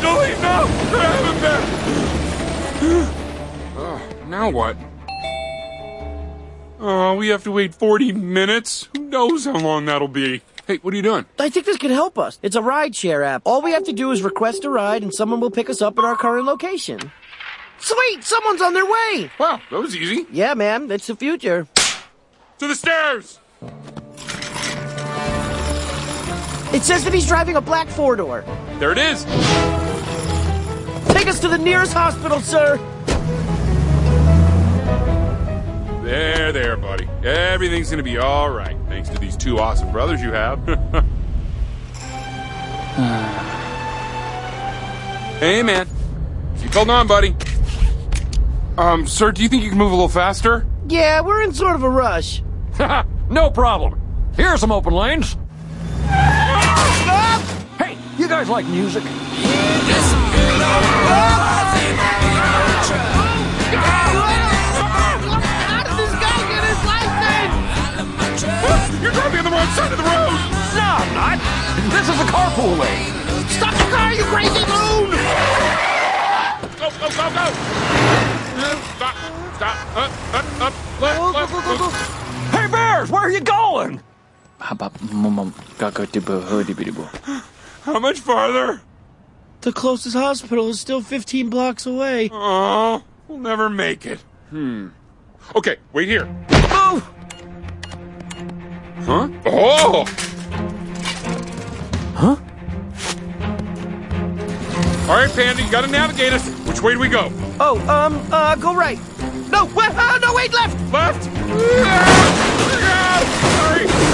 Don't leave, no! Grab him back! Now what? Oh, we have to wait 40 minutes? Who knows how long that'll be? Hey, what are you doing? I think this could help us. It's a ride-share app. All we have to do is request a ride, and someone will pick us up at our current location. Sweet! Someone's on their way! Wow, that was easy. Yeah, man. It's the future. To the stairs! It says that he's driving a black four-door. There it is! Take us to the nearest hospital, sir! There, buddy. Everything's gonna be all right, thanks to these two awesome brothers you have. Hey, man. Keep holding on, buddy. Sir, do you think you can move a little faster? Yeah, we're in sort of a rush. No problem. Here's some open lanes. Hey, you guys like music? You're driving on the wrong side of the road! No, I'm not. This is a carpool lane. Stop the car, you crazy loon! Go! Stop! Left! Hey, Bears, where are you going? How much farther? The closest hospital is still 15 blocks away. Oh, we'll never make it. Okay, wait here. Oh! Huh? Oh! Huh? All right, Panda, you gotta navigate us. Which way do we go? Oh, go right. No, no, wait, left! Left? Sorry!